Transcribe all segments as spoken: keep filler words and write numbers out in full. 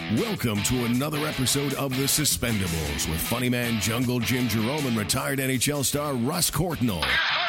Welcome to another episode of The Suspendables with funny man Jungle Jim Jerome and retired N H L star Russ Courtnall.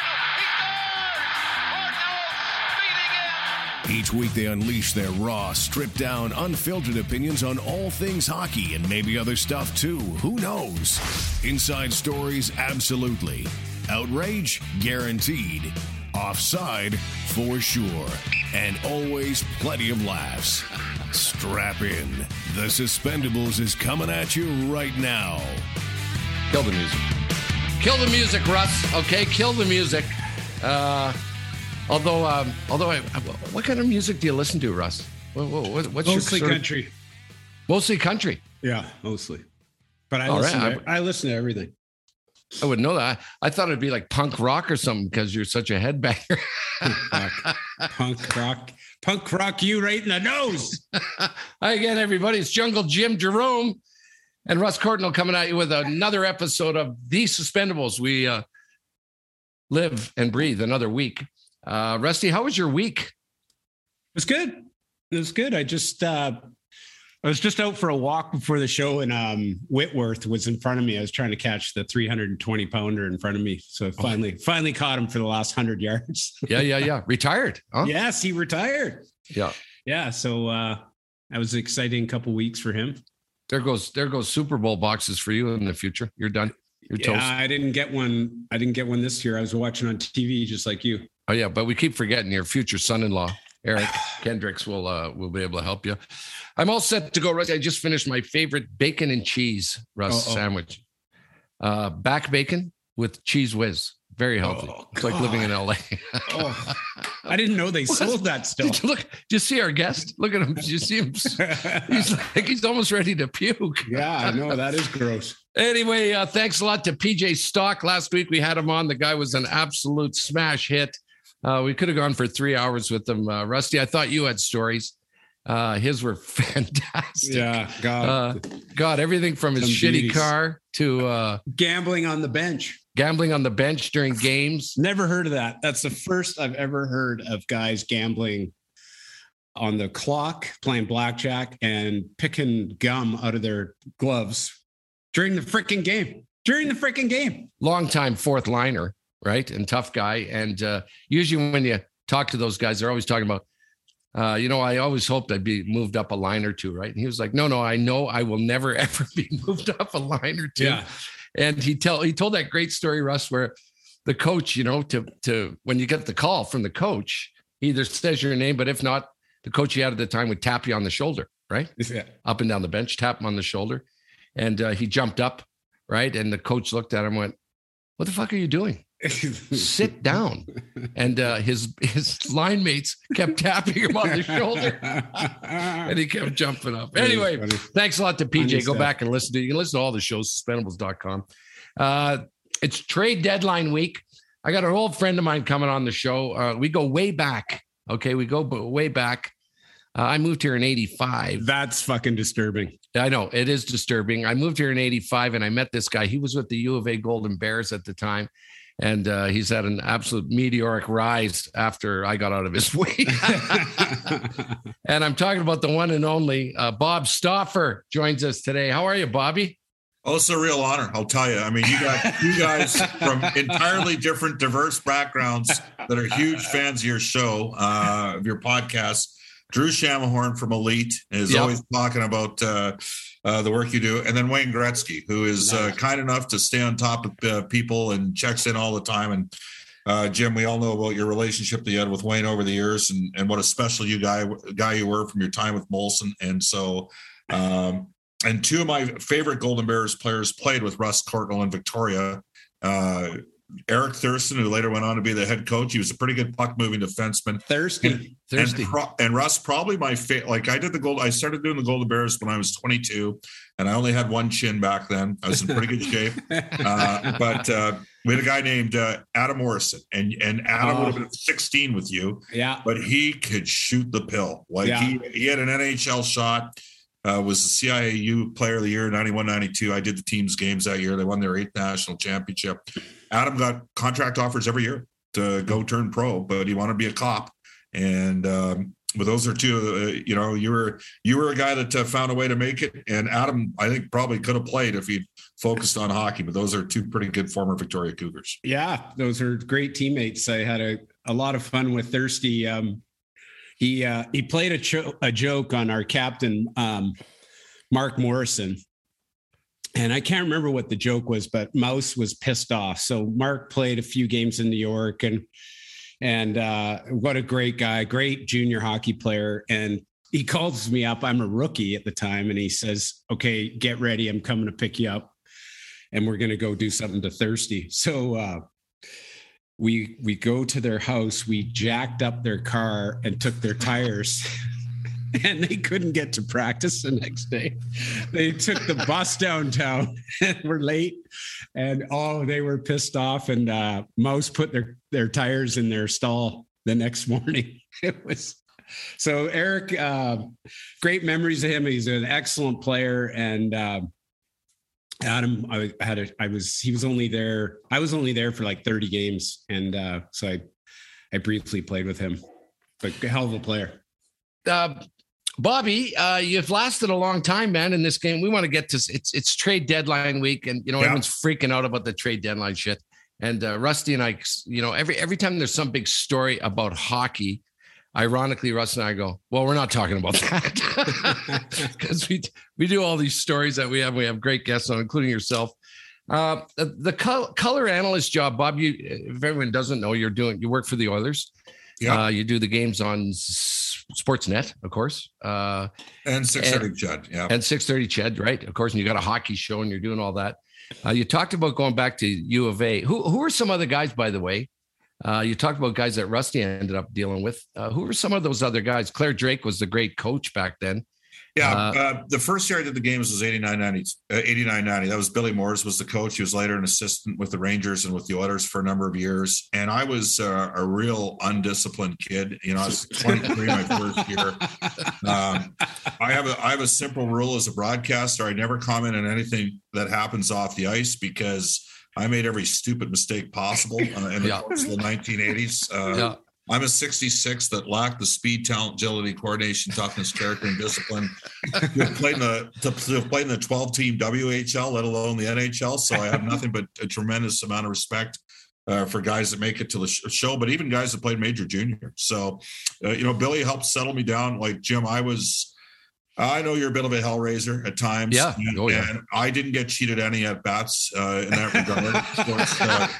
Each week they unleash their raw, stripped down, unfiltered opinions on all things hockey and maybe other stuff too. Who knows? Inside stories, absolutely. Outrage, guaranteed. Offside, for sure. And always plenty of laughs. Strap in. The Suspendables is coming at you right now. Kill the music. Kill the music, Russ. Okay, kill the music. Uh, although, um, although, I, I, what kind of music do you listen to, Russ? What, what, what's mostly your country. Of, mostly country. Yeah, mostly. But I All listen. right. To, I listen to everything. I wouldn't know that. I, I thought it'd be like punk rock or something because you're such a headbanger. Punk rock. Punk rock you right in the nose. Hi again, everybody. It's Jungle Jim Jerome and Russ Courtnall coming at you with another episode of The Suspendables. We uh, live and breathe another week. Uh, Rusty, how was your week? It was good. It was good. I just, uh, I was just out for a walk before the show, and um, Whitworth was in front of me. I was trying to catch the three hundred twenty pounder in front of me. So I finally, oh. finally caught him for the last hundred yards. yeah, yeah, yeah. Retired. Huh? Yes, he retired. Yeah. Yeah. So uh, that was an exciting couple weeks for him. There goes, there goes Super Bowl boxes for you in the future. You're done. You're toast. Yeah, I didn't get one. I didn't get one this year. I was watching on T V just like you. Oh yeah. But we keep forgetting your future son-in-law, Eric Kendricks will, uh, will be able to help you. I'm all set to go, Russ. I just finished my favorite bacon and cheese, Russ, Uh-oh. sandwich. Uh, back bacon with cheese whiz. Very healthy. Oh, it's like living in L A. oh, I didn't know they sold that still. Did you look, did you see our guest? Look at him. Did you see him? He's like, he's almost ready to puke. Yeah, I know. That is gross. Anyway, uh, thanks a lot to P J Stock. Last week we had him on. The guy was an absolute smash hit. Uh, we could have gone for three hours with him. Uh, Rusty, I thought you had stories. Uh, his were fantastic. Yeah, God. Uh, God, everything from his Some shitty beauties. car to uh, gambling on the bench. Gambling on the bench during games. Never heard of that. That's the first I've ever heard of guys gambling on the clock, playing blackjack, and picking gum out of their gloves during the freaking game. During the freaking game. Longtime fourth liner, right? And tough guy. And uh, usually when you talk to those guys, they're always talking about, Uh, you know, I always hoped I'd be moved up a line or two, right? And he was like, no, no, I know I will never, ever be moved up a line or two. Yeah. And he tell he told that great story, Russ, where the coach, you know, to to when you get the call from the coach, he either says your name, but if not, the coach he had at the time would tap you on the shoulder, right? Yeah. Up and down the bench, tap him on the shoulder. And uh, he jumped up, right? And the coach looked at him and went, what the fuck are you doing? Sit down. And uh, his his line mates kept tapping him on the shoulder and he kept jumping up. Anyway, thanks a lot to P J. Go back and listen to you can listen to all the shows, suspendables dot com. Uh, it's trade deadline week. I got an old friend of mine coming on the show. Uh, we go way back. Okay, we go way back. Uh, I moved here in eighty-five. That's fucking disturbing. I know, it is disturbing. I moved here in eighty-five and I met this guy. He was with the U of A Golden Bears at the time. And uh, he's had an absolute meteoric rise after I got out of his way. And I'm talking about the one and only uh, Bob Stauffer joins us today. How are you, Bobby? Oh, it's a real honor. I'll tell you. I mean, you got you guys from entirely different, diverse backgrounds that are huge fans of your show, uh, of your podcast. Drew Shamahorn from Elite is yep. always talking about uh, uh, the work you do. And then Wayne Gretzky, who is uh, kind enough to stay on top of uh, people and checks in all the time. And uh, Jim, we all know about your relationship that you had with Wayne over the years and, and what a special you guy, guy you were from your time with Molson. And so, um, and two of my favorite Golden Bears players played with Russ Courtnall in Victoria. Uh, Eric Thurston, who later went on to be the head coach. He was a pretty good puck-moving defenseman. Thirsty. And, Thirsty. And, Pro- and Russ, probably my favorite. Like I did the gold. I started doing the Golden Bears when I was twenty-two, and I only had one chin back then. I was in pretty good shape. Uh, but uh, we had a guy named uh, Adam Morrison, and and Adam oh. would have been sixteen with you. Yeah. But he could shoot the pill. Like yeah. he he had an N H L shot. Uh, was the C I A U Player of the Year, ninety-one ninety-two. I did the team's games that year. They won their eighth national championship. Adam got contract offers every year to go turn pro, but he wanted to be a cop. And um, but those are two, uh, you know, you were, you were a guy that uh, found a way to make it. And Adam, I think probably could have played if he'd focused on hockey, but those are two pretty good former Victoria Cougars. Yeah. Those are great teammates. I had a, a lot of fun with Thirsty. Um, he, uh, he played a, cho- a joke on our captain, um, Mark Morrison. And I can't remember what the joke was, but Mouse was pissed off. So Mark played a few games in New York, and and uh, what a great guy, great junior hockey player. And he calls me up. I'm a rookie at the time. And he says, okay, get ready. I'm coming to pick you up. And we're going to go do something to Thirsty. So uh, we we go to their house. We jacked up their car and took their tires. And they couldn't get to practice the next day. They took the bus downtown and were late. And oh, they were pissed off. And uh, Mouse put their, their tires in their stall the next morning. It was so Eric, uh, great memories of him. He's an excellent player. And uh, Adam, I had a, I was, he was only there. I was only there for like thirty games. And uh, so I, I briefly played with him, but a hell of a player. Uh, Bobby, uh, you've lasted a long time, man, in this game. We want to get to it's it's trade deadline week, and you know, yeah. everyone's freaking out about the trade deadline shit. And uh, Rusty and I, you know, every every time there's some big story about hockey, ironically, Russ and I go, well, we're not talking about that. Because we we do all these stories that we have. We have great guests on, including yourself. Uh, the the col- color analyst job, Bob, you, if everyone doesn't know, you're doing, you work for the Oilers. Yeah. Uh, you do the games on Sportsnet, of course. Uh, and six thirty Ched. Yeah. And six thirty Ched, right? Of course. And you got a hockey show and you're doing all that. Uh, you talked about going back to U of A. Who who are some other guys, by the way? Uh, you talked about guys that Rusty ended up dealing with. Uh, who were some of those other guys? Claire Drake was the great coach back then. Yeah, uh, uh, the first year I did the games was eighty-nine ninety. Uh, eighty-nine ninety. That was Billy Moores was the coach. He was later an assistant with the Rangers and with the Oilers for a number of years. And I was uh, a real undisciplined kid. You know, I was twenty-three my first year. Um, I have a I have a simple rule as a broadcaster. I never comment on anything that happens off the ice because I made every stupid mistake possible uh, in the yeah. course of the nineteen eighties. Uh, yeah. I'm a sixty-six that lacked the speed, talent, agility, coordination, toughness, character, and discipline to play in the to, to play in the twelve-team W H L, let alone the N H L. So I have nothing but a tremendous amount of respect uh, for guys that make it to the show, but even guys that played major junior. So, uh, you know, Billy helped settle me down. Like Jim, I was. I know you're a bit of a hellraiser at times. Yeah. And, oh, yeah. and I didn't get cheated any at bats uh, in that regard. course, uh,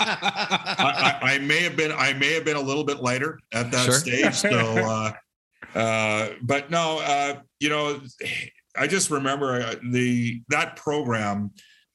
I, I, I may have been, I may have been a little bit lighter at that sure. stage. So, uh, uh, but no, uh, you know, I just remember the, that program,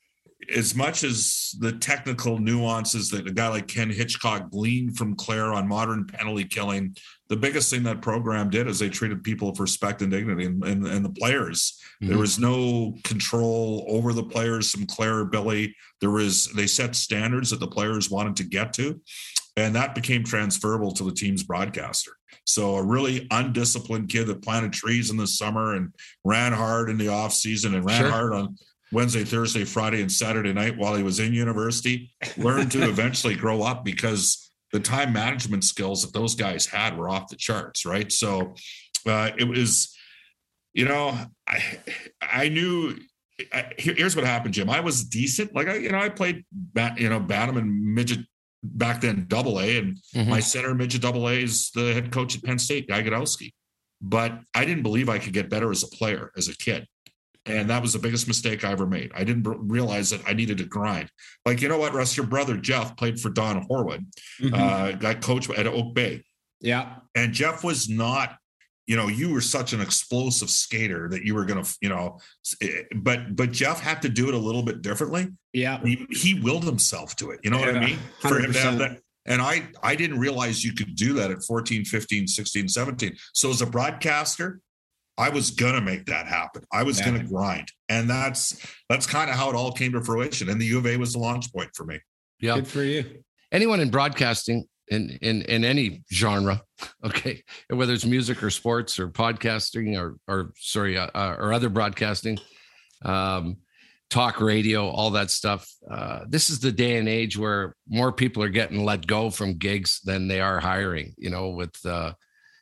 as much as the technical nuances that a guy like Ken Hitchcock gleaned from Claire on modern penalty killing, the biggest thing that program did is they treated people with respect and dignity, and, and, and the players. Mm-hmm. There was no control over the players from Claire or Billy. There was, they set standards that the players wanted to get to, and that became transferable to the team's broadcaster. So a really undisciplined kid that planted trees in the summer and ran hard in the off season and ran sure. hard on Wednesday, Thursday, Friday, and Saturday night while he was in university, learned to eventually grow up because the time management skills that those guys had were off the charts, right? So uh, it was, you know, I I knew. I, here's what happened, Jim. I was decent, like I, you know, I played, you know, Bantam midget back then, double A, and mm-hmm. my center midget double A is the head coach at Penn State, Guy Godowski. But I didn't believe I could get better as a player, as a kid. And that was the biggest mistake I ever made. I didn't realize that I needed to grind. Like, you know what, Russ, your brother, Jeff, played for Don Horwood, mm-hmm. uh, got coached at Oak Bay. Yeah. And Jeff was not, you know, you were such an explosive skater that you were going to, you know, but, but Jeff had to do it a little bit differently. Yeah. He, he willed himself to it. You know yeah, what I mean? For him to have that. And I, I didn't realize you could do that at fourteen, fifteen, sixteen, seventeen. So as a broadcaster, I was going to make that happen. I was going to grind. And that's, that's kind of how it all came to fruition. And the U of A was the launch point for me. Yeah. Good for you. Anyone in broadcasting in, in, in any genre, okay, whether it's music or sports or podcasting or, or sorry, uh, or other broadcasting, um, talk radio, all that stuff. Uh, this is the day and age where more people are getting let go from gigs than they are hiring, you know, with, uh,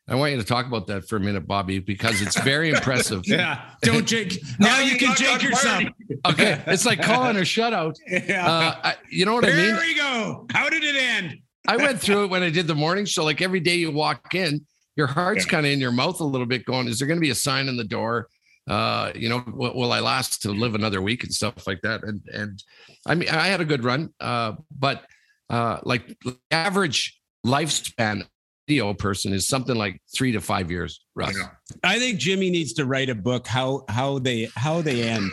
I want you to talk about that for a minute, Bobby, because it's very impressive. Yeah. Don't jake. Now you can jake yourself. Okay. It's like calling a shutout. Yeah. Uh, I, you know what there I mean? There we go. How did it end? I went through it when I did the morning show. Like every day you walk in, your heart's Yeah. kind of in your mouth a little bit going, is there going to be a sign in the door? Uh, you know, will, will I last to live another week and stuff like that? And, and I mean, I had a good run, uh, but uh, like average lifespan video person is something like three to five years, Russ. Yeah. I think Jimmy needs to write a book how how they how they end,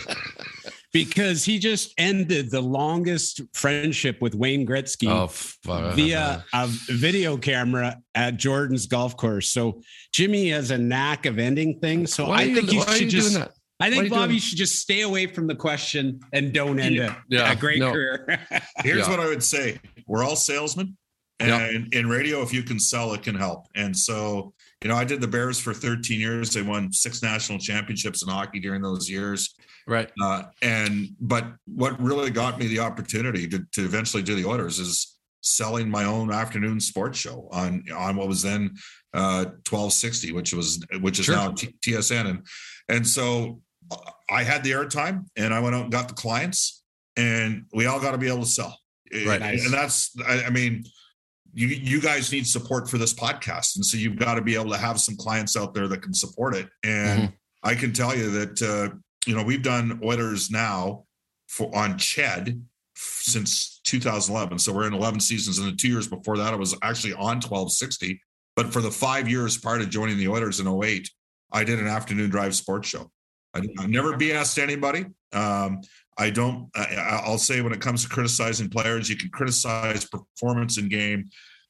because he just ended the longest friendship with Wayne Gretzky Oh, fuck. via a video camera at Jordan's golf course. So Jimmy has a knack of ending things. So Why I are think you, you why are should you just. doing that? I Why are think you Bobby doing- should just stay away from the question and don't end it. Yeah, a great no. career. Here's Yeah. what I would say. We're all salesmen. And in radio, if you can sell, it can help. And so, you know, I did the Bears for thirteen years. They won six national championships in hockey during those years. Right. Uh, and but what really got me the opportunity to, to eventually do the Oilers is selling my own afternoon sports show on on what was then uh, twelve sixty, which was which is Sure. now T- TSN. And and so I had the airtime, and I went out and got the clients, and we all got to be able to sell. Right. And, and that's I, I mean. You, you guys need support for this podcast. And so you've got to be able to have some clients out there that can support it. And Mhm. I can tell you that, uh, you know, we've done Oilers now for on Ched since two thousand eleven. So we're in eleven seasons. And the two years before that, I was actually on twelve sixty. But for the five years prior to joining the Oilers in oh eight, I did an afternoon drive sports show. I, I never B S'd anybody. Um, I don't, I, I'll say when it comes to criticizing players, you can criticize performance in game,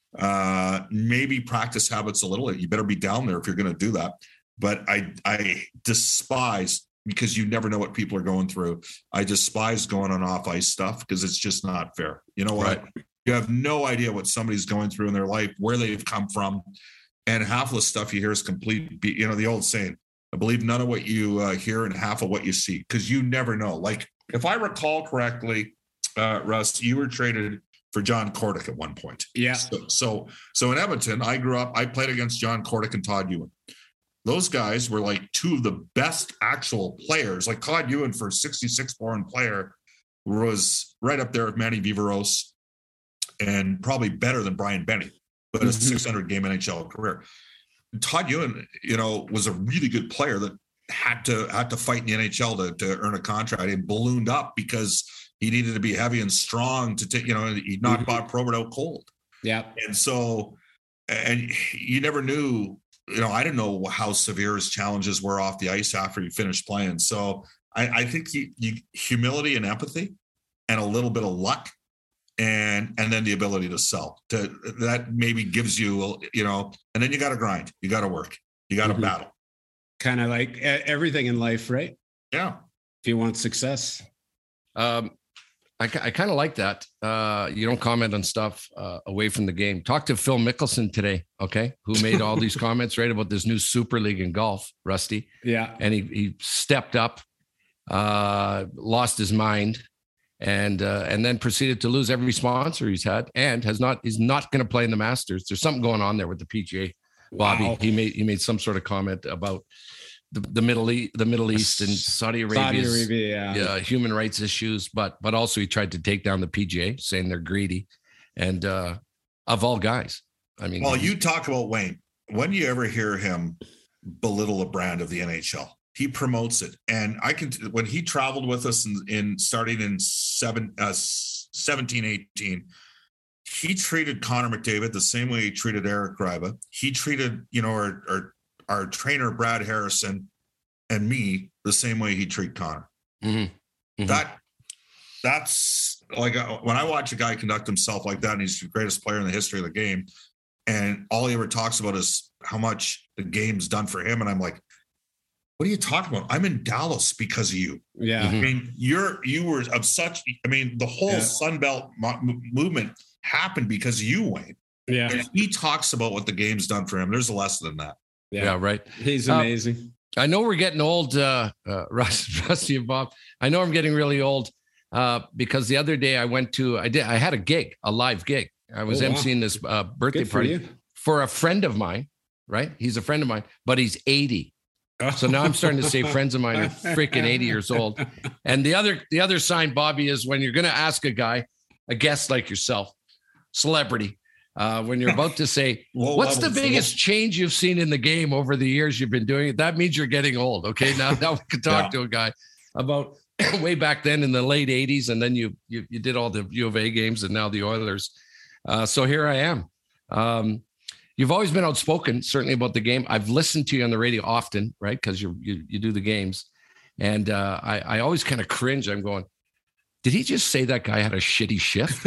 uh, maybe practice habits a little. You better be down there if you're going to do that. But I, I despise, because you never know what people are going through. I despise going on off ice stuff because it's just not fair. You know what? Right. You have no idea what somebody's going through in their life, where they've come from. And half of the stuff you hear is complete, you know, the old saying, I believe none of what you uh, hear and half of what you see, because you never know. Like, if I recall correctly, uh, Russ, you were traded for John Kordick at one point. Yeah. So, so, so in Edmonton, I grew up, I played against John Kordick and Todd Ewan. Those guys were like two of the best actual players. Like Todd Ewan, for a sixty-six born player, was right up there with Manny Viveros and probably better than Brian Benny, but a six hundred game N H L career. Todd Ewan, you know, was a really good player that had to had to fight in the N H L to, to earn a contract, and ballooned up because he needed to be heavy and strong to take, you know, he knocked Mm-hmm. Bob Probert out cold. Yeah. And so, and you never knew, you know, I didn't know how severe his challenges were off the ice after he finished playing. So I, I think you, you, humility and empathy and a little bit of luck, and and then the ability to sell, to that maybe gives you, you know, and then you got to grind, you got to work, you got to Mhm. battle. Kind of like e- everything in life, right? Yeah. If you want success. Um, I, I kind of like that. Uh, you don't comment on stuff uh, away from the game. Talk to Phil Mickelson today, okay? Who made all these comments, right, about this new Super League in golf, Rusty. Yeah. And he he stepped up, uh, lost his mind, and uh, and then proceeded to lose every sponsor he's had, and has not is not going to play in the Masters. There's something going on there with the P G A. Bobby, Wow. he made he made some sort of comment about the, the Middle East, the Middle East and Saudi Arabia. Saudi Arabia, yeah. Uh, human rights issues, but but also he tried to take down the P G A, saying they're greedy, and uh, of all guys, I mean. Well, you talk about Wayne. When do you ever hear him belittle a brand of the N H L? He promotes it, and I can. When he traveled with us in, in starting in seven, uh, seventeen, eighteen, he treated Connor McDavid the same way he treated Eric Gryba. He treated, you know, our, our our trainer Brad Harrison and me the same way he treat Connor. Mm-hmm. Mm-hmm. That that's like uh, when I watch a guy conduct himself like that, and he's the greatest player in the history of the game, and all he ever talks about is how much the game's done for him, and I'm like, what are you talking about? I'm in Dallas because of you. Yeah. Mhm. I mean, you're you were of such. I mean, the whole Yeah. Sun Belt mo- movement happened because of you, Wayne. Yeah. And he talks about what the game's done for him. There's a lesson in that. Yeah. Yeah, right. He's Uh, amazing. I know we're getting old, uh, uh, Russ, Rusty and Bob. I know I'm getting really old uh, because the other day I went to, I did, I had a gig, a live gig. I was Oh, wow. emceeing this uh, birthday Good for party you. for a friend of mine right? He's a friend of mine, but he's eighty. So now I'm starting to say friends of mine are freaking eighty years old. And the other, the other sign, Bobby, is when you're going to ask a guy, a guest like yourself, celebrity, uh, when you're about to say, what's the biggest change you've seen in the game over the years you've been doing it? That means you're getting old. Okay. Now, now we can talk yeah. to a guy about way back then in the late eighties. And then you, you, you did all the U of A games and now the Oilers. Uh, so here I am. Um, You've always been outspoken, certainly about the game. I've listened to you on the radio often, right? Because you you you do the games, and uh, I I always kind of cringe. I'm going, did he just say that guy had a shitty shift?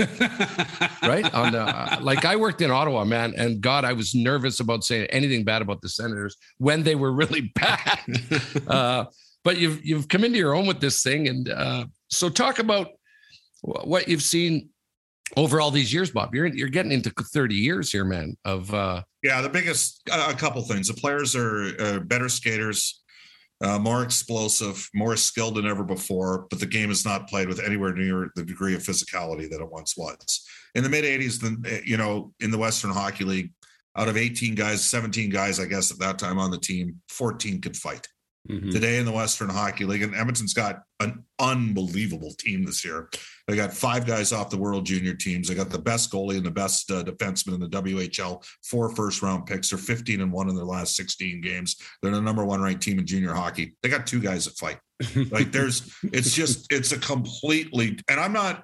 Right? On the uh, like, I worked in Ottawa, man, and God, I was nervous about saying anything bad about the Senators when they were really bad. uh, but you've you've come into your own with this thing, and uh, so talk about what you've seen over all these years, Bob. You're you're getting into thirty years here, man. Of uh, yeah, the biggest uh, a couple things. The players are uh, better skaters, uh, more explosive, more skilled than ever before. But the game is not played with anywhere near the degree of physicality that it once was. In the mid eighties, the you know in the Western Hockey League, out of eighteen guys, seventeen guys, I guess at that time on the team, fourteen could fight. Mm-hmm. Today in the Western Hockey League, and Edmonton's got an unbelievable team this year. They got five guys off the World Junior teams. They got the best goalie and the best uh, defenseman in the W H L, four first round picks. They're fifteen and one in their last sixteen games. They're the number one ranked team in junior hockey. They got two guys that fight. Like there's, it's just, it's a completely, and I'm not,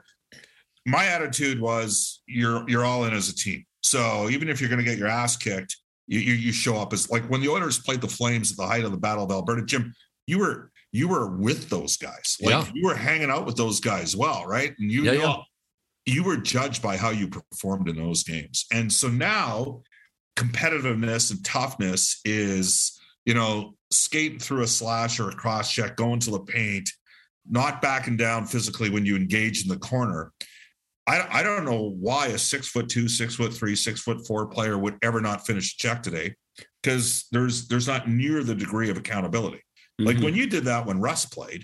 my attitude was you're, you're all in as a team. So even if you're going to get your ass kicked, You, you you show up as like when the Oilers played the Flames at the height of the Battle of Alberta. Jim, you were you were with those guys. Like yeah. you were hanging out with those guys well, right? And you yeah, know, yeah. you were judged by how you performed in those games. And so now competitiveness and toughness is, you know, skating through a slash or a cross check, going to the paint, not backing down physically when you engage in the corner. I, I don't know why a six foot two, six foot three, six foot four player would ever not finish a check today, because there's there's not near the degree of accountability. Mm-hmm. Like when you did that when Russ played,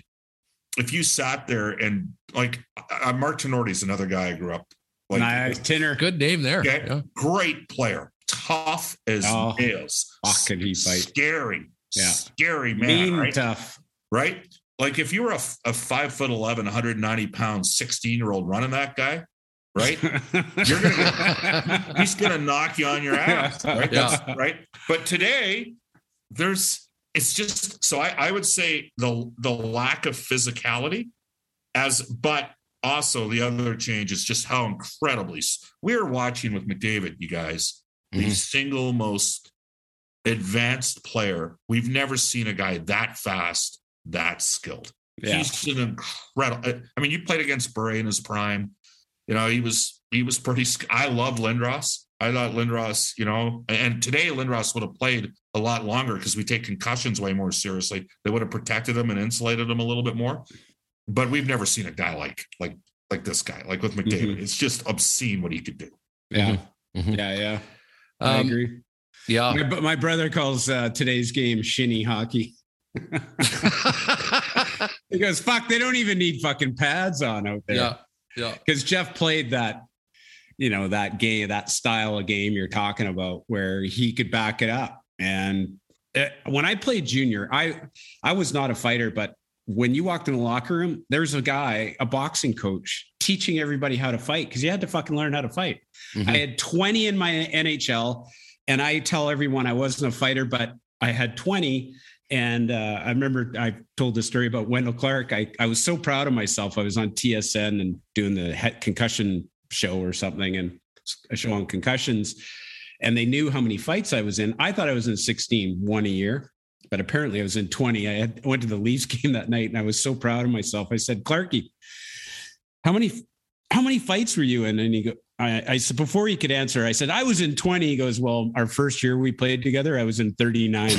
if you sat there and like uh, Mark Tenorti is another guy I grew up like. Nice. Tinner, good name there. Okay? Yeah. Great player, tough as oh, nails. Fuck, can he fight? Scary, yeah, scary man. Mean, right? Tough, right? Like if you were a, a five foot eleven, one hundred ninety pound, sixteen year old running that guy. Right, you're gonna get, he's gonna knock you on your ass, right? Yeah. That's, right. But today, there's it's just so I, I would say the the lack of physicality, as but also the other change is just how incredibly we're watching with McDavid, you guys, mm-hmm. the single most advanced player. We've never seen a guy that fast, that skilled. Yeah. He's an incredible. I mean, you played against Bure in his prime. You know, he was he was pretty. I love Lindros. I thought Lindros, you know, and today Lindros would have played a lot longer because we take concussions way more seriously. They would have protected him and insulated him a little bit more. But we've never seen a guy like like like this guy, like with McDavid. Mm-hmm. It's just obscene what he could do. Yeah, mm-hmm. yeah, yeah. I um, agree. Yeah, my, my brother calls uh, today's game shinny hockey. He goes, "Fuck, they don't even need fucking pads on out there." Yeah. Yeah, because Jeff played that, you know, that game, that style of game you're talking about, where he could back it up. And it, when I played junior, I I was not a fighter, but when you walked in the locker room, there's a guy, a boxing coach, teaching everybody how to fight because you had to fucking learn how to fight. Mm-hmm. I had twenty in my N H L, and I tell everyone I wasn't a fighter, but I had twenty. And uh, I remember I told the story about Wendell Clark. I, I was so proud of myself. I was on T S N and doing the concussion show or something, and a show on concussions. And they knew how many fights I was in. I thought I was in sixteen, one a year, but apparently I was in twenty. I had, went to the Leafs game that night, and I was so proud of myself. I said, "Clarky, how many how many fights were you in?" And he go, I, I said, before he could answer, I said, "I was in twenty. He goes, "Well, our first year we played together, I was in thirty-nine.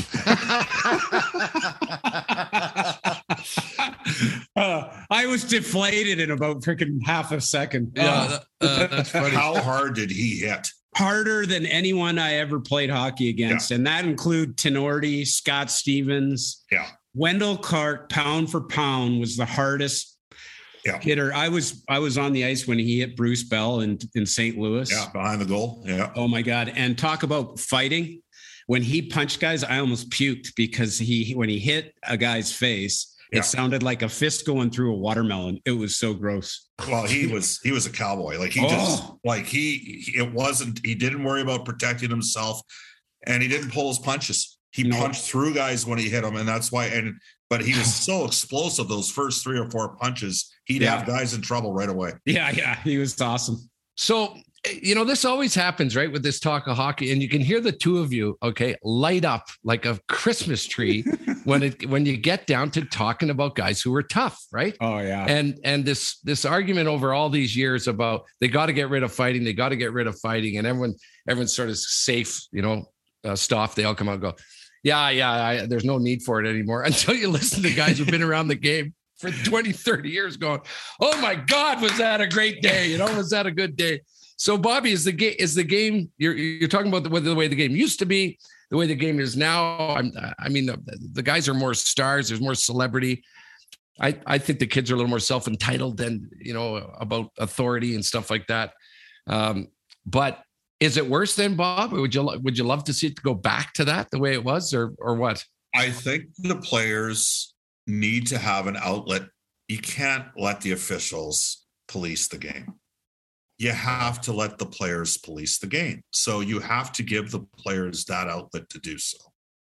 uh, I was deflated in about freaking half a second. Yeah, uh, uh, that's funny. How hard did he hit? Harder than anyone I ever played hockey against. Yeah. And that include Tenorti, Scott Stevens. Yeah. Wendell Clark, pound for pound, was the hardest yeah. hitter. I was I was on the ice when he hit Bruce Bell in, in Saint Louis. Yeah, behind the goal. Yeah. Oh, my God. And talk about fighting. when he punched guys, I almost puked because he, when he hit a guy's face, yeah. it sounded like a fist going through a watermelon. It was so gross. Well, he was, he was a cowboy. Like he oh. just, like he, he, it wasn't, he didn't worry about protecting himself and he didn't pull his punches. He no. punched through guys when he hit them. And that's why, and, but he was so explosive. Those first three or four punches, he'd yeah. have guys in trouble right away. Yeah. Yeah. He was awesome. So, you know, this always happens, right? With this talk of hockey, and you can hear the two of you, okay, light up like a Christmas tree when it when you get down to talking about guys who are tough, right? Oh yeah. And and this this argument over all these years about they got to get rid of fighting, they got to get rid of fighting, and everyone everyone's sort of safe, you know, uh, stuff. They all come out and go, yeah, yeah, I, there's no need for it anymore. Until you listen to guys who've been around the game for twenty, thirty years, going, oh my God, was that a great day? You know, was that a good day? So, Bobby, is the game is the game you're you're talking about the, the way the game used to be, the way the game is now? I'm, I mean, the, the guys are more stars. There's more celebrity. I, I think the kids are a little more self-entitled than, you know, about authority and stuff like that. Um, but is it worse then, Bob? Or would you would you love to see it go back to that the way it was, or or what? I think the players need to have an outlet. You can't let the officials police the game. You have to let the players police the game. So you have to give the players that outlet to do so.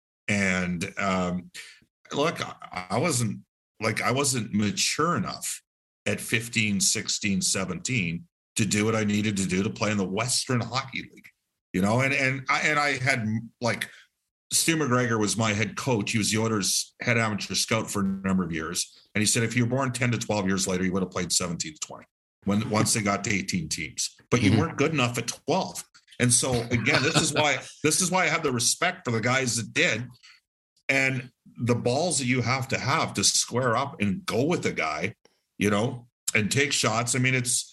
And um, look, I wasn't like, I wasn't mature enough at fifteen, sixteen, seventeen to do what I needed to do to play in the Western Hockey League, you know? And, and I, and I had like, Stu McGregor was my head coach. He was the Oilers' head amateur scout for a number of years. And he said, if you were born ten to twelve years later, you would have played seventeen to twenty. When once they got to eighteen teams, but you mm-hmm. weren't good enough at twelve. And so again, this is why this is why I have the respect for the guys that did, and the balls that you have to have to square up and go with the guy, you know, and take shots. I mean, it's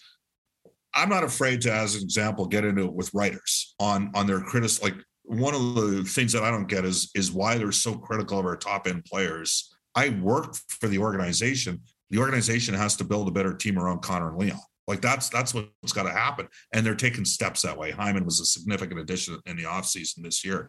I'm not afraid to, as an example, get into it with writers on on their critics. Like one of the things that I don't get is is why they're so critical of our top end players. I work for the organization. The organization has to build a better team around Connor and Leon. Like that's that's what's got to happen. And they're taking steps that way. Hyman was a significant addition in the offseason this year.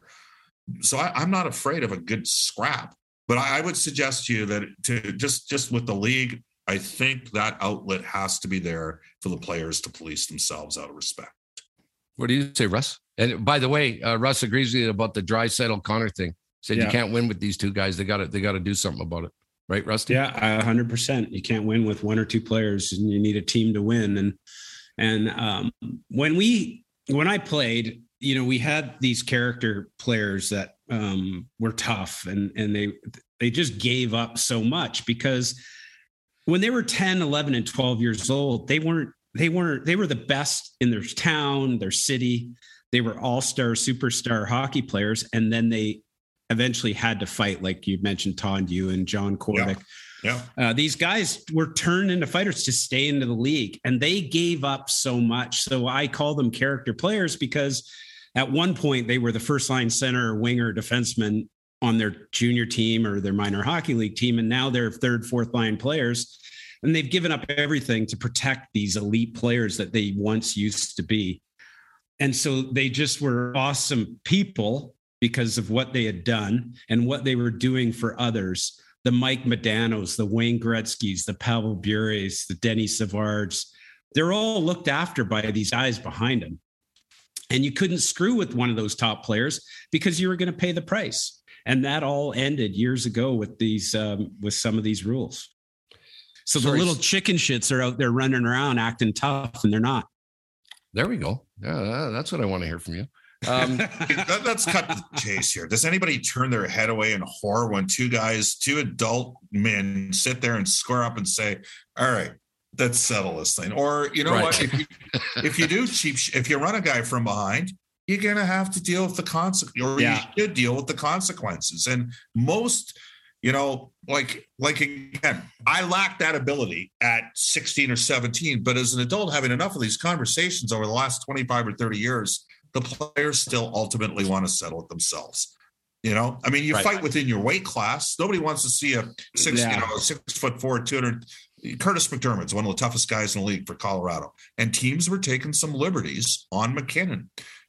So I, I'm not afraid of a good scrap. But I, I would suggest to you that to just, just with the league, I think that outlet has to be there for the players to police themselves out of respect. What do you say, Russ? And by the way, uh, Russ agrees with you about the Draisaitl Connor thing. Said yeah. you can't win with these two guys. They got to they got to do something about it. Right, Rusty? Yeah, one hundred percent. You can't win with one or two players, and you need a team to win. And and um, when we when I played, you know, we had these character players that um, were tough, and and they they just gave up so much because when they were ten, eleven, and twelve years old, they weren't they weren't they were the best in their town, their city. They were all-star, superstar hockey players, and then they eventually had to fight, like you mentioned, Todd, you and John Kordick. Yeah. yeah. Uh, these guys were turned into fighters to stay into the league, and they gave up so much. So I call them character players because at one point they were the first line center, winger, defenseman on their junior team or their minor hockey league team. And now they're third, fourth line players, and they've given up everything to protect these elite players that they once used to be. And so they just were awesome people because of what they had done and what they were doing for others. The Mike Modanos, the Wayne Gretzkys, the Pavel Bures, the Denny Savards, they're all looked after by these guys behind them. And you couldn't screw with one of those top players because you were going to pay the price. And that all ended years ago with these, um, with some of these rules. So Sorry. the little chicken shits are out there running around acting tough, and they're not. There we go. Yeah, that's what I want to hear from you. Um, Let's cut the chase here. Does anybody turn their head away in horror when two guys, two adult men sit there and square up and say, all right, let's settle this thing? Or, you know right. what, if you, if you do cheap, sh- if you run a guy from behind, you're going to have to deal with the consequences, or yeah. you should deal with the consequences. And most, you know, like, like again, I lacked that ability at sixteen or seventeen, but as an adult, having enough of these conversations over the last twenty-five or thirty years, the players still ultimately want to settle it themselves. You know, I mean, you right. fight within your weight class. Nobody wants to see a six, yeah. you know, a six foot four, two hundred. Curtis McDermott's one of the toughest guys in the league for Colorado, and teams were taking some liberties on McKinnon.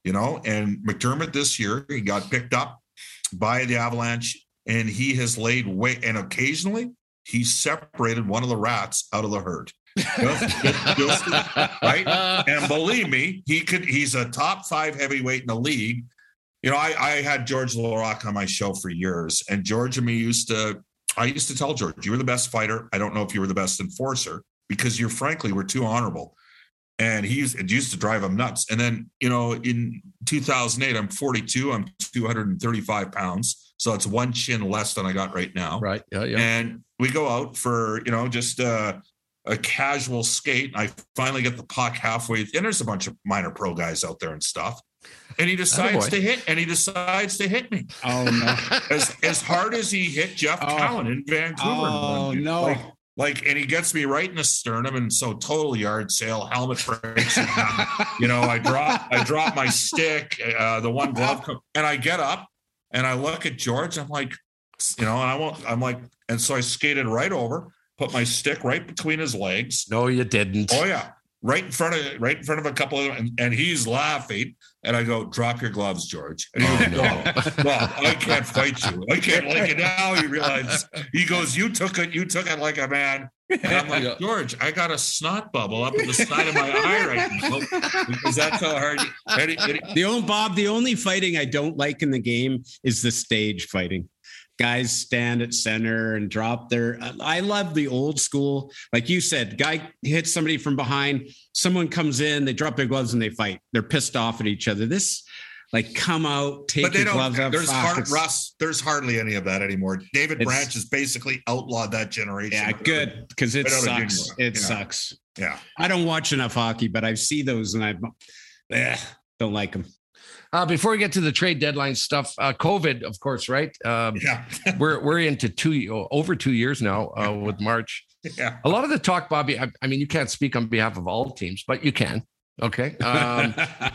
you know, and McDermott this year, he got picked up by the Avalanche and he has laid weight. And occasionally he separated one of the rats out of the herd. Just, just, just, right. And believe me, he could, he's a top five heavyweight in the league. You know, I, I had George Laraque on my show for years, and George and me used to, I used to tell George, you were the best fighter. I don't know if you were the best enforcer because you're frankly, were too honorable. And he used, it used to drive him nuts. And then, you know, in two thousand eight, I'm forty-two, I'm two hundred thirty-five pounds. So it's one chin less than I got right now. Right. Yeah. Yeah. And we go out for, you know, just uh, a casual skate. I finally get the puck halfway. And there's a bunch of minor pro guys out there and stuff. And he decides to hit, and he decides to hit me. Oh no! As as hard as he hit Jeff oh. Cowan in Vancouver. Oh no! Like, like, and he gets me right in the sternum, and so total yard sale, helmet breaks. And, you know, I drop, I drop my stick, uh, the one glove, co- and I get up, and I look at George. I'm like, you know, and I won't. I'm like, and so I skated right over, put my stick right between his legs. No, you didn't. Oh yeah. Right in front of right in front of a couple of them, and, and he's laughing. And I go, drop your gloves, George. And he goes, no, well, I can't fight you. I can't like it now. He realizes he goes, you took it, you took it like a man. And I'm like, George, I got a snot bubble up at the side of my eye right now. Because that's how hard you, and he, and he, the only Bob, the only fighting I don't like in the game is the stage fighting. Guys stand at center and drop their, I love the old school. Like you said, guy hits somebody from behind, someone comes in, they drop their gloves and they fight. They're pissed off at each other. This, like, come out, take but they your gloves off. There's hard, Russ, there's hardly any of that anymore. David Branch has basically outlawed that generation. Yeah, good, because it sucks. It yeah. sucks. Yeah. I don't watch enough hockey, but I see those and I eh, don't like them. Uh, before we get to the trade deadline stuff, uh, COVID, of course, right? Um, yeah. we're we're into two over two years now uh, with March. Yeah. A lot of the talk, Bobby. I, I mean, you can't speak on behalf of all teams, but you can. Okay. Um,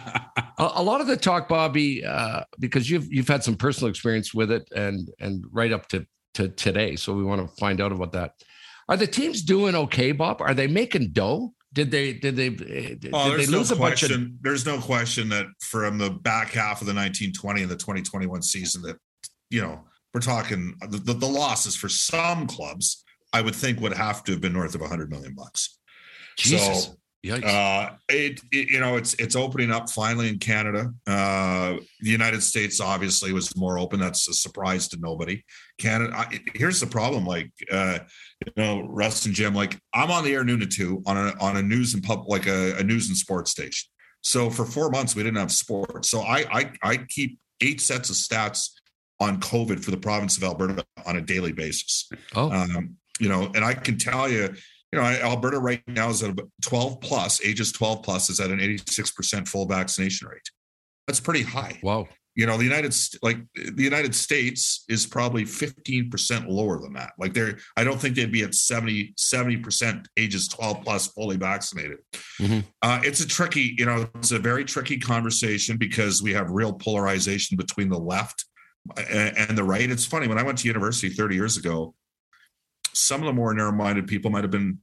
a, a lot of the talk, Bobby, uh, because you've you've had some personal experience with it, and and right up to to today. So we want to find out about that. Are the teams doing okay, Bob? Are they making dough? Did they did they did oh, they lose no a question, bunch of? There's no question that from the back half of the nineteen twenty and the twenty twenty-one season that, you know, we're talking the, the, the losses for some clubs, I would think would have to have been north of a hundred million bucks. Jesus. So uh, it, it you know it's it's opening up finally in Canada. Uh, the United States obviously was more open. That's a surprise to nobody. Canada. I, here's the problem. Like. Uh, You know, Russ and Jim, like I'm on the air noon to two on a on a news and pub like a, a news and sports station. So for four months we didn't have sports. So I I I keep eight sets of stats on COVID for the province of Alberta on a daily basis. Oh, um, you know, and I can tell you, you know, Alberta right now is at about twelve plus, ages twelve plus is at an eighty-six percent full vaccination rate. That's pretty high. Wow. You know, the United like the United States is probably fifteen percent lower than that. Like they're, I don't think they'd be at seventy, seventy percent ages twelve plus fully vaccinated. Mm-hmm. Uh, it's a tricky, you know, it's a very tricky conversation because we have real polarization between the left and, and the right. It's funny, when I went to university thirty years ago, some of the more narrow-minded people might have been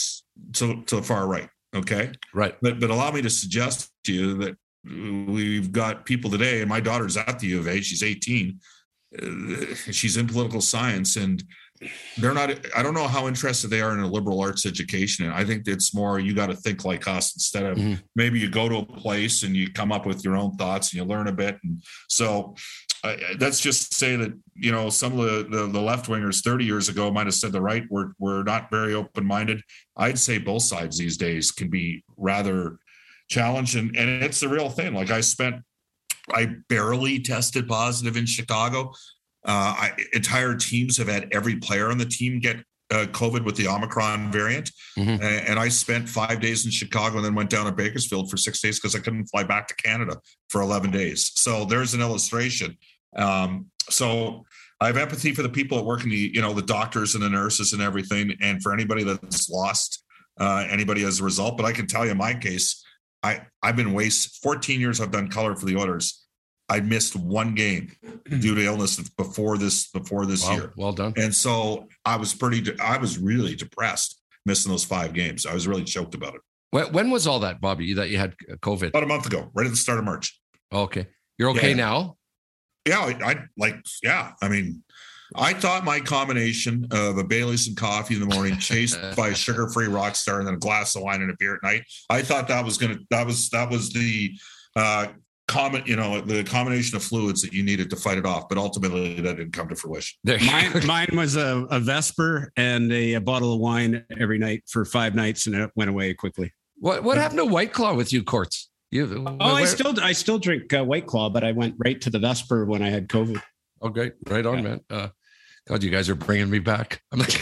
to, to the far right. Okay. Right. But, but allow me to suggest to you that we've got people today, and my daughter's at the U of A. She's eighteen. Uh, she's in political science, and they're not. I don't know how interested they are in a liberal arts education. And I think it's more you got to think like us instead of mm-hmm. maybe you go to a place and you come up with your own thoughts and you learn a bit. And so uh, let's just say that you know some of the the, the left wingers thirty years ago might have said the right were were not very open minded. I'd say both sides these days can be rather challenge and, and it's the real thing. Like I spent, I barely tested positive in Chicago. Uh, I, entire teams have had every player on the team get uh, COVID with the Omicron variant. Mm-hmm. And, and I spent five days in Chicago and then went down to Bakersfield for six days because I couldn't fly back to Canada for eleven days. So there's an illustration. Um, so I have empathy for the people that work in the, you know, the doctors and the nurses and everything. And for anybody that's lost uh, anybody as a result, but I can tell you in my case, I, I've been waste fourteen years. I've done color for the Oilers. I missed one game due to illness before this, before this wow, year. Well done. And so I was pretty, I was really depressed missing those five games. I was really choked about it. When, when was all that, Bobby, that you had COVID? About a month ago, right at the start of March. Okay. You're okay Yeah. now? Yeah, I, I like, yeah. I mean, I thought my combination of a Bailey's and coffee in the morning, chased by a sugar-free Rockstar, and then a glass of wine and a beer at night. I thought that was gonna, that was that was the uh, comment, you know, the combination of fluids that you needed to fight it off. But ultimately, that didn't come to fruition. There. Mine, mine was a, a Vesper and a, a bottle of wine every night for five nights, and it went away quickly. What what happened to White Claw with you, Courts? You, Oh, I still I still drink uh, White Claw, but I went right to the Vesper when I had COVID. Okay, right on, Yeah. man. Uh, God, you guys are bringing me back. I'm like,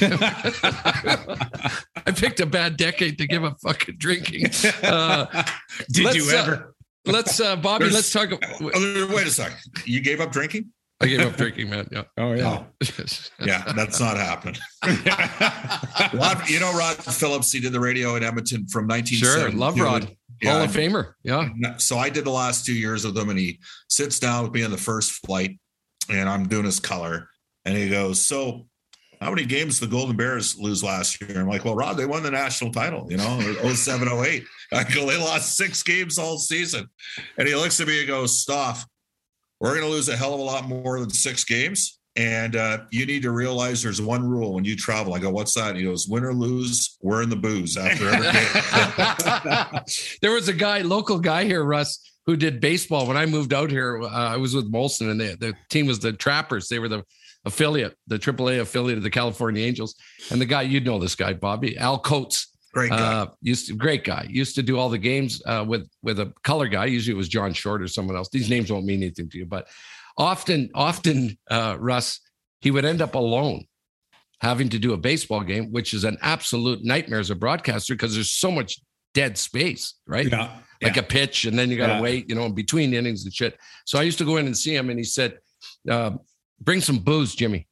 I picked a bad decade to give up fucking drinking. Uh, Did let's, you uh, ever? let's, uh, Bobby, There's- let's talk. Oh, wait a second. You gave up drinking? I gave up drinking, man. Yeah. Oh yeah. Yeah, that's not happening. Rod, you know Rod Phillips, he did the radio in Edmonton from nineteen seventy. Sure. Love Rod. Yeah. Hall of Famer. Yeah. So I did the last two years with him, and he sits down with me on the first flight, and I'm doing his color, and he goes, "So, how many games did the Golden Bears lose last year?" I'm like, "Well, Rod, they won the national title, you know, oh seven, oh eight. I go, "They lost six games all season," and he looks at me and goes, "Stoff, we're going to lose a hell of a lot more than six games." And uh, you need to realize there's one rule when you travel. I go, "What's that?" And he goes, "Win or lose, we're in the booze after every game." There was a guy, local guy here, Russ, who did baseball. When I moved out here, uh, I was with Molson, and they, the team was the Trappers. They were the affiliate, the triple A affiliate of the California Angels. And the guy, you'd know this guy, Bobby, Al Coates. Great guy. Uh, used to, great guy. Used to do all the games uh, with with a color guy. Usually it was John Short or someone else. These names won't mean anything to you, but often, often, uh, Russ, he would end up alone having to do a baseball game, which is an absolute nightmare as a broadcaster because there's so much dead space, right? Yeah. Like yeah. a pitch, and then you got to Yeah. wait, you know, in between innings and shit. So I used to go in and see him, and he said, uh, "Bring some booze, Jimmy."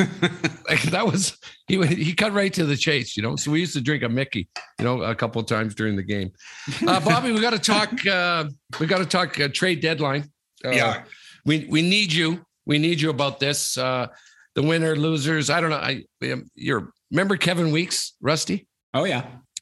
Like that was he. He cut right to the chase, you know. So we used to drink a Mickey, you know, a couple of times during the game. Uh, Bobby, we got to talk. Uh, we got to talk uh, trade deadline. Uh, Yeah. we we need you. We need you about this. Uh, the winner, losers. I don't know. I you're remember Kevin Weeks, Rusty? Oh yeah.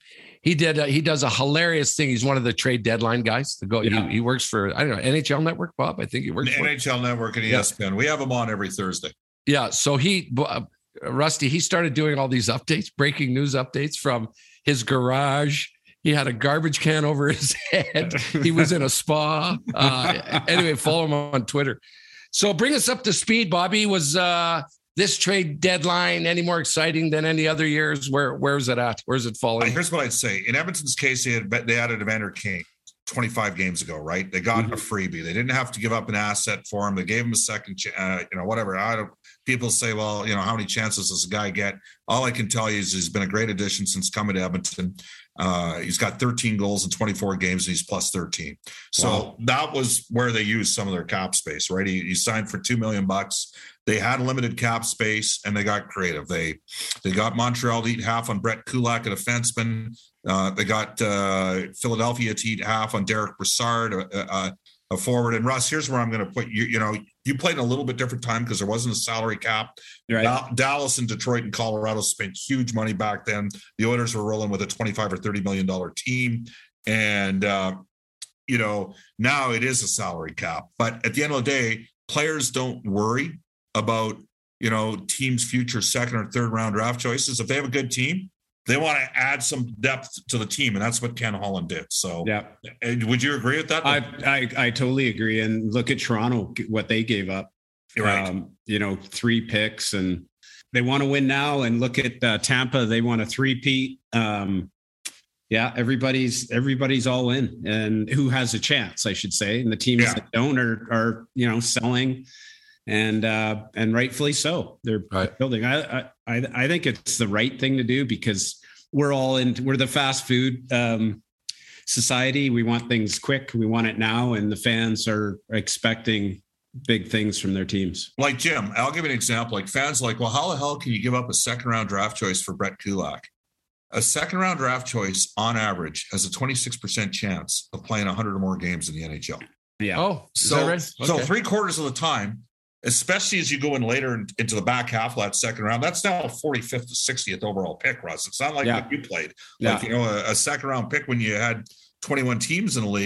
He did. Uh, he does a hilarious thing. He's one of the trade deadline guys. The go. Yeah. He, he works for I don't know N H L Network. Bob, I think he works for. N H L Network and E S P N. We have him on every Thursday. Yeah. So he, uh, Rusty, he started doing all these updates, breaking news updates from his garage. He had a garbage can over his head. He was in a spa. Uh, anyway, follow him on Twitter. So bring us up to speed, Bobby. Was uh, this trade deadline any more exciting than any other years? Where Where's it at? Where's it falling? Here's what I'd say. In Edmonton's case, they had they added Evander Kane twenty-five games ago, right? They got Mhm. a freebie. They didn't have to give up an asset for him. They gave him a second, ch- uh, you know, whatever. I don't. People say, well, you know, how many chances does a guy get? All I can tell you is he's been a great addition since coming to Edmonton. Uh, he's got thirteen goals in twenty-four games, and he's plus thirteen. So Wow. that was where they used some of their cap space, right? He, he signed for two million bucks. They had limited cap space, and they got creative. They they got Montreal to eat half on Brett Kulak, a defenseman. Uh, they got uh, Philadelphia to eat half on Derek Brassard, a, a, a forward. And Russ, here's where I'm going to put you. You know, you played in a little bit different time because there wasn't a salary cap. Right. Da- Dallas and Detroit and Colorado spent huge money back then. The Oilers were rolling with a twenty-five or thirty million dollar team, and uh, you know now it is a salary cap. But at the end of the day, players don't worry about you know teams' future second or third round draft choices. If they have a good team, they want to add some depth to the team, and that's what Ken Holland did. So, Yeah. uh, would you agree with that? I, I I totally agree. And look at Toronto, what they gave up. Right. Um, you know, three picks, and they want to win now. And look at uh, Tampa; they want a three-peat. Um, yeah, everybody's everybody's all in, and who has a chance, I should say. And the teams Yeah. that don't are are you know selling, and uh, and rightfully so. They're Right. building. I, I I I think it's the right thing to do because we're all in. We're the fast food um, society. We want things quick. We want it now, and the fans are expecting big things from their teams. Like Jim, I'll give you an example. Like fans are like, well, how the hell can you give up a second round draft choice for Brett Kulak? A second round draft choice on average has a twenty-six percent chance of playing one hundred or more games in the N H L. Yeah. Oh, is So, that right? so Okay. three quarters of the time, especially as you go in later in- into the back half of that second round, that's now a forty-fifth to sixtieth overall pick, Russ. It's not like Yeah. what you played. Yeah. Like, you know, a, a second round pick when you had twenty-one teams in the league,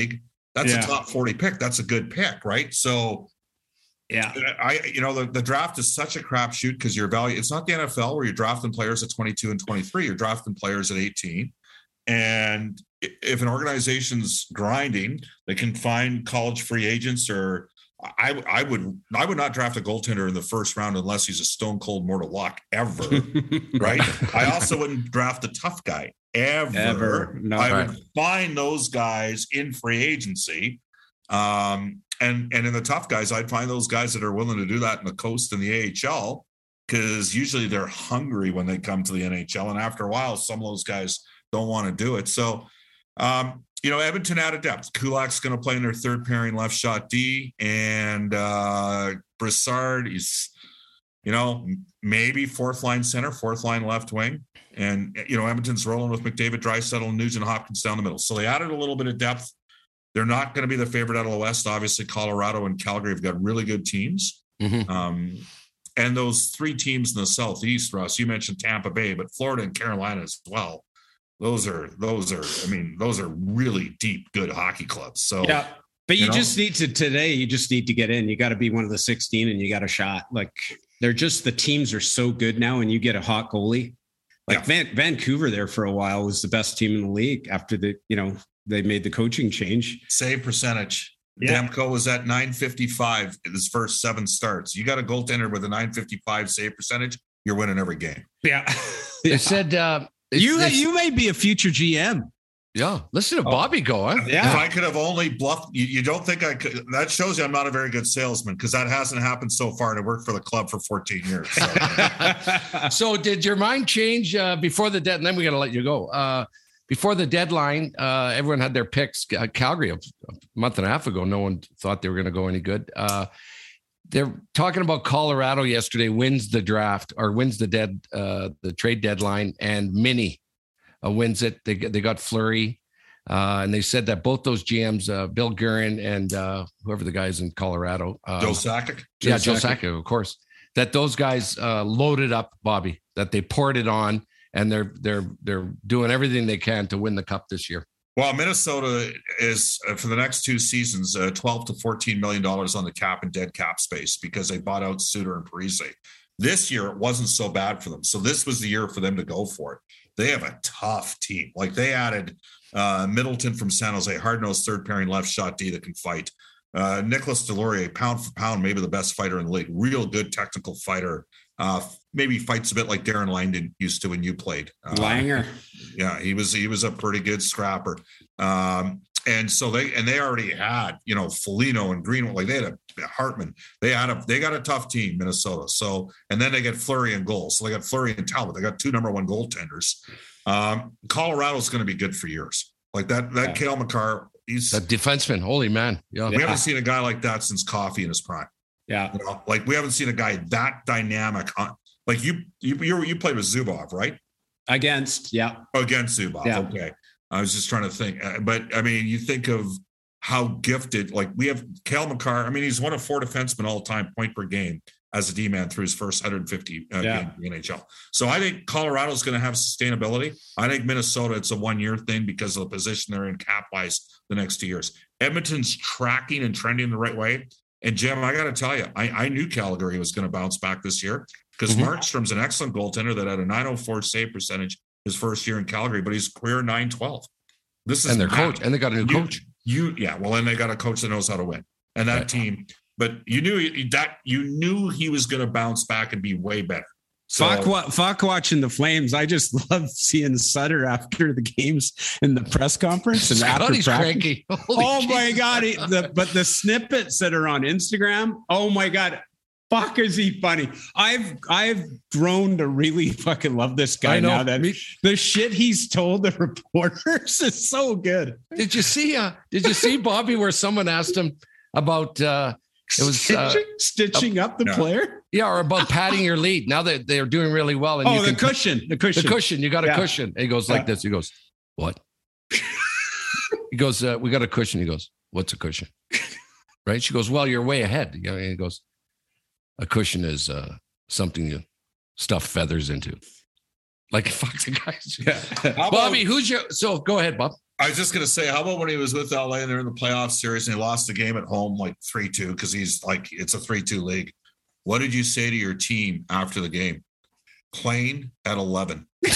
That's Yeah. a top forty pick. That's a good pick, right? So Yeah. I, you know, the, the draft is such a crapshoot because your value, it's not the N F L where you're drafting players at twenty-two and twenty-three. You're drafting players at eighteen. And if an organization's grinding, they can find college free agents or I, I would I would not draft a goaltender in the first round unless he's a stone cold mortal lock ever, right? I also wouldn't draft a tough guy ever. Ever. No, I right. would find those guys in free agency. Um, and and in the tough guys, I'd find those guys that are willing to do that in the coast and the A H L because usually they're hungry when they come to the N H L. And after a while, some of those guys don't want to do it. So, um, you know, Edmonton out of depth. Kulak's going to play in their third pairing left shot D, and uh, Brassard is, you know, maybe fourth line center, fourth line left wing. And, you know, Edmonton's rolling with McDavid, Draisaitl, Nugent Hopkins down the middle. So they added a little bit of depth. They're not going to be the favorite out of the West. Obviously, Colorado and Calgary have got really good teams. Mm-hmm. Um, and those three teams in the Southeast, Russ, you mentioned Tampa Bay, but Florida and Carolina as well. Those are, those are, I mean, those are really deep, good hockey clubs. So, yeah, but you, you know? just need to today, you just need to get in. You got to be one of the sixteen and you got a shot. Like they're just, the teams are so good now and you get a hot goalie. Like Yeah. Van, Vancouver there for a while was the best team in the league after the, you know, they made the coaching change. save percentage. Yeah. Demko was at nine fifty-five in his first seven starts. You got a goaltender with a nine fifty-five save percentage, you're winning every game. Yeah. They said uh, they, you, they, you may be a future G M. yeah. Listen to Bobby go, huh? Yeah. If I could have only bluffed, you, you don't think I could? That shows you I'm not a very good salesman because that hasn't happened so far. And I worked for the club for fourteen years. So. So did your mind change uh, before the dead? And then we got to let you go. Uh, before the deadline, uh, everyone had their picks. Uh, Calgary a, a month and a half ago, no one thought they were going to go any good. Uh, they're talking about Colorado yesterday wins the draft or wins the dead uh, the trade deadline, and Mini uh, wins it. They they got Fleury, uh, and they said that both those G Ms, uh, Bill Guerin and uh, whoever the guys in Colorado, uh, Joe Sakic. yeah, Joe Sakic, of course, that those guys uh, loaded up Bobby, that they poured it on, and they're they're they're doing everything they can to win the cup this year. Well, Minnesota is uh, for the next two seasons, uh, twelve to fourteen million dollars on the cap and dead cap space because they bought out Suter and Parise. This year, it wasn't so bad for them. So this was the year for them to go for it. They have a tough team. Like they added uh, Middleton from San Jose, hard-nosed third pairing left shot D that can fight. Uh, Nicholas Deslauriers, pound for pound, maybe the best fighter in the league. Real good technical fighter. Uh, maybe fights a bit like Darren Langdon used to when you played. Uh, Langer. Yeah, he was he was a pretty good scrapper. Um, and so they and they already had, you know, Foligno and Greenwood, like they had a Hartman. They had a they got a tough team, Minnesota. So and then they get Fleury and goals. So they got Fleury and Talbot. They got two number one goaltenders. Um, Colorado's going to be good for years. Like that that Yeah. Cale Makar, he's That defenseman, holy man, yeah. we haven't seen a guy like that since Coffey in his prime. Yeah. You know, like we haven't seen a guy that dynamic. On, like you, you, you, you played with Zubov, right? Against. Yeah. Against Zubov. Yeah. Okay. I was just trying to think, uh, but I mean, you think of how gifted, like we have Cale Makar. I mean, he's one of four defensemen all time point per game as a D-man through his first one hundred fifty uh, Yeah. game in the N H L. So I think Colorado's going to have sustainability. I think Minnesota, it's a one-year thing because of the position they're in cap-wise the next two years. Edmonton's tracking and trending the right way. And Jim, I got to tell you, I, I knew Calgary was going to bounce back this year because Mhm. Markstrom's an excellent goaltender that had a nine oh four save percentage his first year in Calgary, but he's career nine twelve. This is And their mad. coach, and they got a new You- coach. You yeah, well, and they got a coach that knows how to win, and that Right. team. But you knew that you knew he was going to bounce back and be way better. So Fuck, wa- fuck watching the Flames. I just love seeing Sutter after the games in the press conference and after Scotty's practice. cranky. Holy Oh my Jesus. God. He, the, but the snippets that are on Instagram, oh my God. Fuck, is he funny? I've I've grown to really fucking love this guy I know. now. That Me- the shit he's told the reporters is so good. Did you see? Uh, did you see Bobby where someone asked him about? Uh, it was uh, stitching, stitching up the yeah. player. yeah, or about padding your lead. Now that they're doing really well, and Oh, you the can cushion, the cushion. the cushion. You got a Yeah. cushion. And he goes like Yeah. this. He goes, "What?" He goes, uh, "We got a cushion." He goes, "What's a cushion?" Right? She goes, "Well, you're way ahead." You know, and he goes, "A cushion is uh, something you stuff feathers into." Like fuck the guys. Yeah. how about- Bobby, who's your? So go ahead, Bob. I was just going to say, how about when he was with L A and they're in the playoff series and he lost the game at home like three two because he's like, it's a three two league. What did you say to your team after the game? Playing at eleven. He's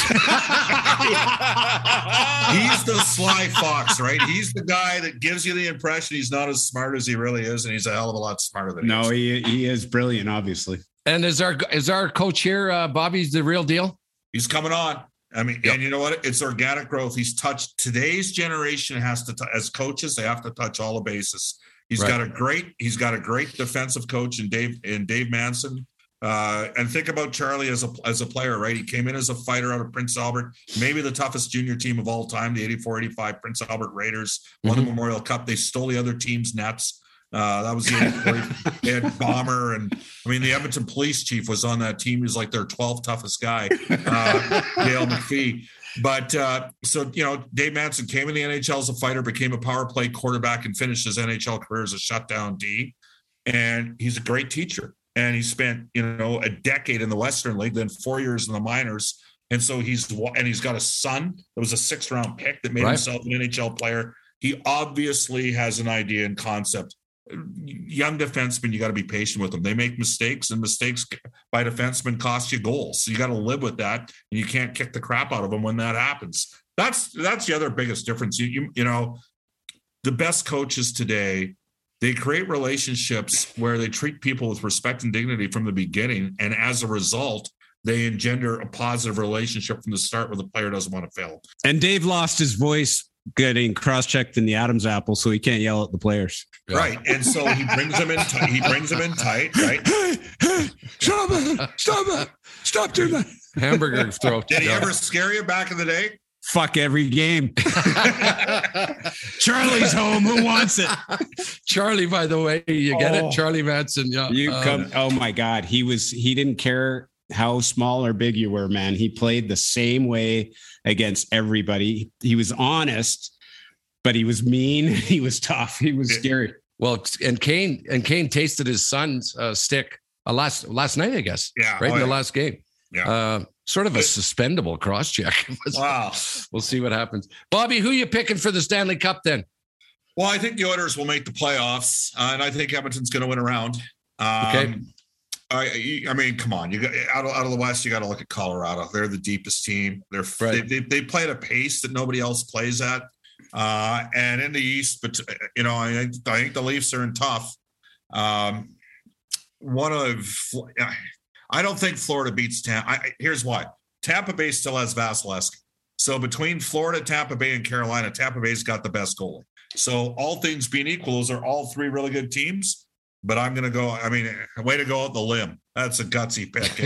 the sly fox, right? He's the guy that gives you the impression he's not as smart as he really is, and he's a hell of a lot smarter than no, he is. he he is brilliant, obviously. And is our is our coach here, uh, Bobby's the real deal? He's coming on. I mean, yep. And you know what? It's organic growth. He's touched today's generation has to, t- as coaches, they have to touch all the bases. He's right. got a great, he's got a great defensive coach in Dave in Dave Manson. Uh, and think about Charlie as a as a player, right? He came in as a fighter out of Prince Albert, maybe the toughest junior team of all time, the eighty-four eighty-five Prince Albert Raiders, won mm-hmm. the Memorial Cup. They stole the other team's nets. Uh, that was the eighty-four. They had Bomber, and I mean the Edmonton police chief was on that team. He was like their twelfth toughest guy, uh, Dale McPhee. But uh, so you know, Dave Manson came in the N H L as a fighter, became a power play quarterback, and finished his N H L career as a shutdown D. And he's a great teacher. And he spent, you know, a decade in the Western League, then four years in the minors. And so he's, and he's got a son that was a sixth round pick that made right. himself an N H L player. He obviously has an idea and concept. Young defensemen, you got to be patient with them. They make mistakes, and mistakes by defensemen cost you goals. So you got to live with that, and you can't kick the crap out of them when that happens. That's, that's the other biggest difference. You, you, you know, the best coaches today, they create relationships where they treat people with respect and dignity from the beginning. And as a result, they engender a positive relationship from the start where the player doesn't want to fail. And Dave lost his voice getting cross-checked in the Adams apple, so he can't yell at the players. Yeah. Right. And so he brings them in, t- he brings them in tight, right? Hey, hey, stop it. Stop it. Stop doing that. Hamburger throat. Did he yeah. ever scare you back in the day? Fuck every game. Charlie's home. Who wants it? Charlie, by the way, you get oh, it? Charlie Manson. Yeah. You um, come. Oh my God. He was, he didn't care how small or big you were, man. He played the same way against everybody. He was honest, but he was mean. He was tough. He was scary. Well, and Kane, and Kane tasted his son's uh, stick uh, last, last night, I guess. Yeah. Right. Oh, in yeah. the last game. Yeah. Uh, sort of a suspendable cross check. Wow. We'll see what happens. Bobby, who are you picking for the Stanley Cup then? Well, I think the Oilers will make the playoffs, uh, and I think Edmonton's going to win a round. Um, okay. I, I mean, come on. You got out of, out of the West, you got to look at Colorado. They're the deepest team. They're right. they, they they play at a pace that nobody else plays at. Uh, and in the East, but you know, I, I think the Leafs are in tough. Um, one of I don't think Florida beats Tampa. I, here's why. Tampa Bay still has Vasilevsky. So between Florida, Tampa Bay, and Carolina, Tampa Bay's got the best goalie. So all things being equal, those are all three really good teams. But I'm going to go, I mean, way to go out the limb. That's a gutsy pick,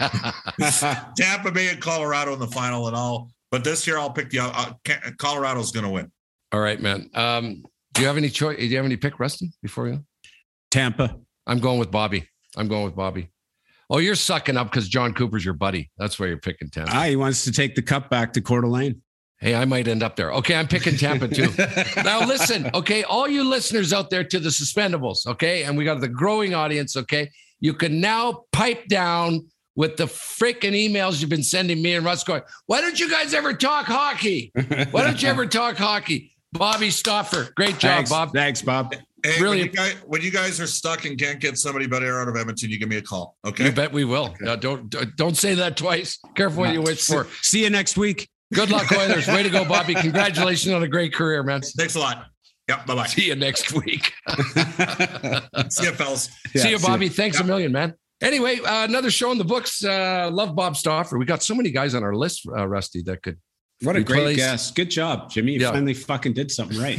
eh? Tampa Bay and Colorado in the final and all. But this year I'll pick the, uh, Colorado's going to win. All right, man. Um, do you have any choice? Do you have any pick, Rusty, before you? Tampa. I'm going with Bobby. I'm going with Bobby. Oh, you're sucking up because John Cooper's your buddy. That's why you're picking Tampa. Ah, he wants to take the cup back to Coeur d'Alene. Hey, I might end up there. Okay, I'm picking Tampa too. Now listen, okay, all you listeners out there to the Suspendables, okay, and we got the growing audience, okay, you can now pipe down with the freaking emails you've been sending me and Russ going, why don't you guys ever talk hockey? Why don't you ever talk hockey? Bobby Stauffer, great job, Thanks, Bob. Thanks, Bob. Hey, really, when you, guys, when you guys are stuck and can't get somebody better out of Edmonton, you give me a call. Okay. You bet we will. Okay. Uh, don't don't say that twice. Careful what you wish for. See you next week. Good luck, Oilers. Way to go, Bobby. Congratulations on a great career, man. Thanks a lot. Yep. Bye bye. See you next week. See you, fellas. Yeah, see you, Bobby. You. Thanks yep. a million, man. Anyway, uh, another show in the books. Uh, love Bob Stauffer. We got so many guys on our list, uh, Rusty, that could. What a replace. Great guest. Good job, Jimmy. You yeah. finally fucking did something right.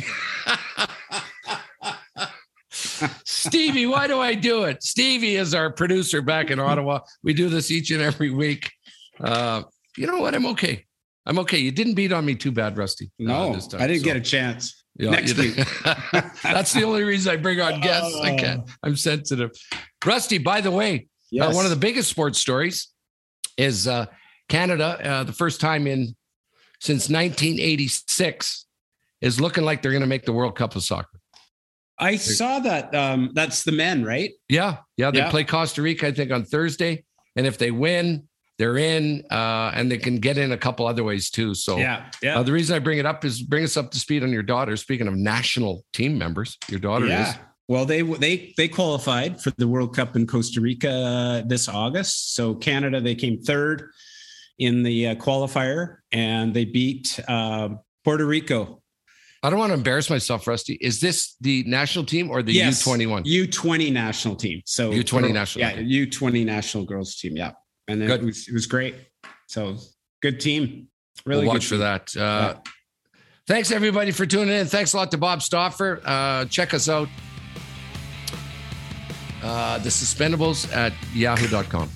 Stevie, why do I do it? Stevie is our producer back in Ottawa. We do this each and every week. Uh, you know what? I'm okay. I'm okay. You didn't beat on me too bad, Rusty. No, uh, this time, I didn't so. get a chance. Yeah, Next week. That's the only reason I bring on guests. I can't. I'm sensitive. Rusty, by the way, yes. uh, one of the biggest sports stories is uh, Canada, uh, the first time in since nineteen eighty-six, is looking like they're going to make the World Cup of soccer. I saw that. Um, that's the men, right? Yeah. Yeah. They yeah. play Costa Rica, I think, on Thursday. And if they win, they're in, uh, and they can get in a couple other ways too. So yeah, yeah. Uh, the reason I bring it up is bring us up to speed on your daughter. Speaking of national team members, your daughter yeah. is. Well, they they they qualified for the World Cup in Costa Rica this August. So Canada, they came third in the uh, qualifier, and they beat uh, Puerto Rico. I don't want to embarrass myself, Rusty. Is this the national team or the yes, U twenty-one? U twenty national team. So U twenty girl, national. Yeah, team. U twenty national girls team. Yeah, and it was it was great. So good team. Really we'll good watch team. for that. Uh, yeah. Thanks everybody for tuning in. Thanks a lot to Bob Stauffer. Uh, check us out. Uh, the Suspendables at yahoo dot com.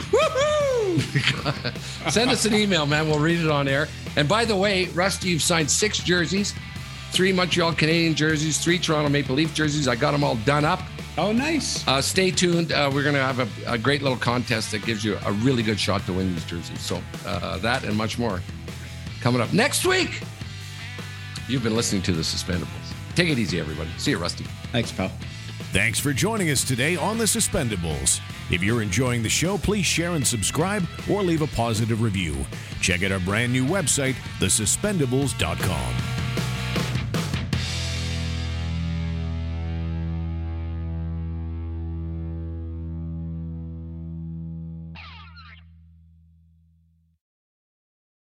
Send us an email, man. We'll read it on air. And by the way, Rusty, you've signed six jerseys, three Montreal Canadian jerseys, three Toronto Maple Leaf jerseys. I got them all done up. Oh, nice. Uh, stay tuned. Uh, we're going to have a, a great little contest that gives you a really good shot to win these jerseys. So uh, that and much more coming up next week. You've been listening to the Suspendables. Take it easy, everybody. See you, Rusty. Thanks, pal. Thanks for joining us today on The Suspendables. If you're enjoying the show, please share and subscribe or leave a positive review. Check out our brand new website, the suspendables dot com.